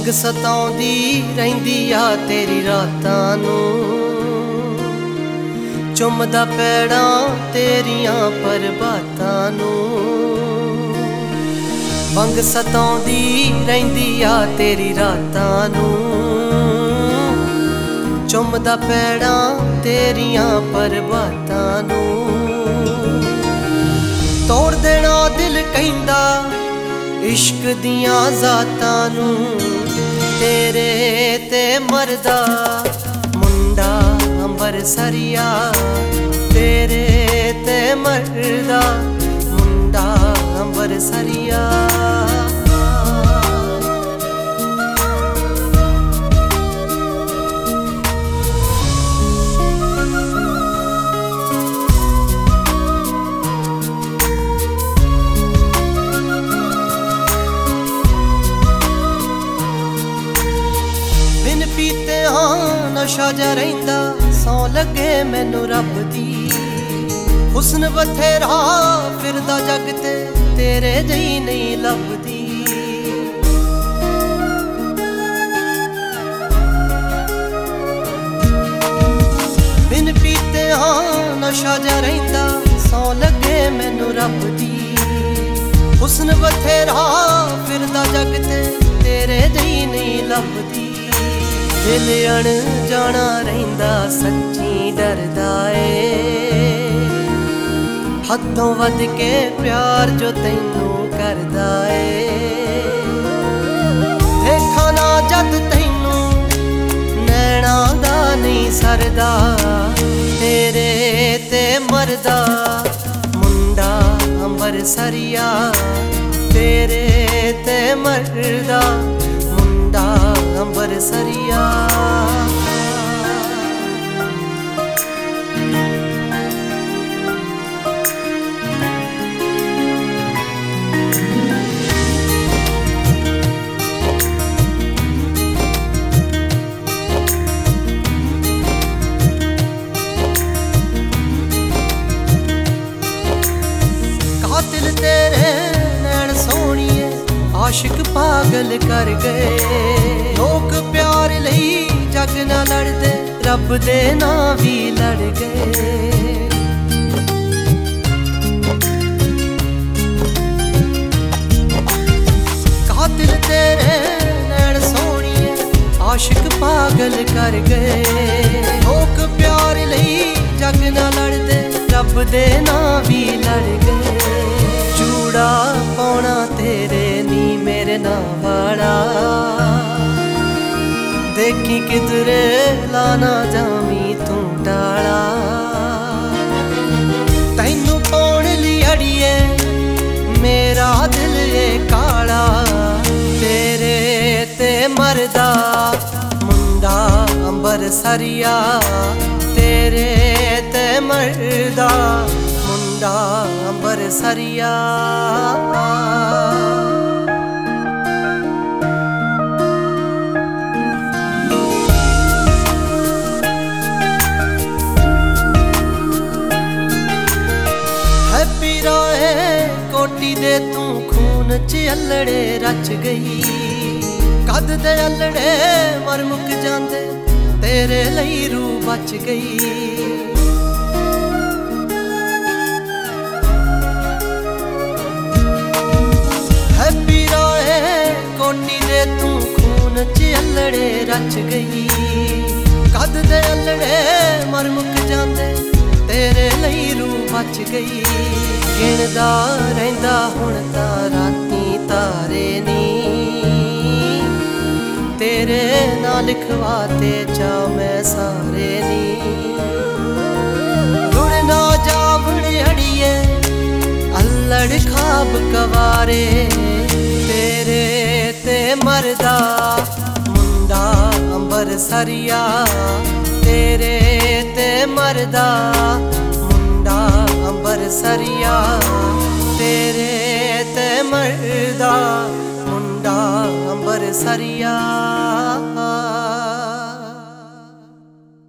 ਵੰਗ ਸਤਾਉਂਦੀ ਰਹਿੰਦੀ ਆ ਤੇਰੀ ਰਾਤਾਂ ਨੂੰ, ਚੁੰਮਦਾ ਪੈੜਾਂ ਤੇਰੀਆਂ ਪਰਬਾਤਾਂ ਨੂੰ। ਵੰਗ ਸਤਾਉਂਦੀ ਰਹਿੰਦੀ ਆ ਤੇਰੀ ਰਾਤਾਂ ਨੂੰ, ਚੁੰਮਦਾ ਪੈੜਾਂ ਤੇਰੀਆਂ ਪਰਬਾਤਾਂ ਨੂੰ। ਤੋੜ ਦੇਣਾ ਦਿਲ ਕਹਿੰਦਾ इश्क दियां ज़ातां नूं, तेरे ते मरदा मुंडा अंबरसरिया, तेरे ते मरदा मुंडा अंबरसरिया। पीते हाँ नशा जा रहिंदा, सौ लगे मैनू रब दी। हुस्न बथेरा फिरदा जग ते तेरे जही नहीं लभदी। बिन पीते हाँ नशा जा रहिंदा, सौ लगे मैनू रब दी। हुस्न बथेरा फिरदा जग ते तेरे जही नहीं लभदी। दिल अणजाना रहिंदा सच्ची डरदा ए, हदों वध के प्यार जो तैनू करदा ए। देखा ना जद तैनू नैना दा नहीं सरदा, तेरे ते मरदा मुंडा अंबरसरिया, तेरे ते मरदा अंबरसरिया। कातिल तेरे नैन सोहणिए आशिक पागल कर गए। लोग प्यार लई जग ना लड़दे, रब दे ना भी लड़ गए। कातिल तेरे नैन सोहणिए आशिक पागल कर गए। लोग प्यार लई जग ना लड़दे, रब दे ना भी लड़ गए। चूड़ा पाउणा तेरे नी मेरे ना वाला, देखी किधरे लाना जामी तू डाला। तैनू पाउण लई अड़िए मेरा दिल ए काला, तेरे ते मरदा मुंडा अंबरसरिया, तेरे ते मरदा मुंडा अंबरसरिया। कोटी दे तू खून च अल्लड़े रच गई, कद दे अल्लड़े मर मुक जांदे तेरे लई रूह बच गई। हैप्पी राहे कोटी दे तू खून च अल्लड़े रच गई, कद दे अल्लड़े मर मुक जांदे तेरे लई रूह बच गई। गिणदा रहिंदा हुण तां रातीं तारे नी, तेरे नां लिखवाते चा मैं सारे नी। रुड़ ना जावण अड़िए अल्लड़ खाब कवारे, तेरे ते मरदा मुंडा अंबरसरिया, तेरे ते मरदा मुंडा अंबरसरिया, तेरे ते मरदा मुंडा अंबरसरिया।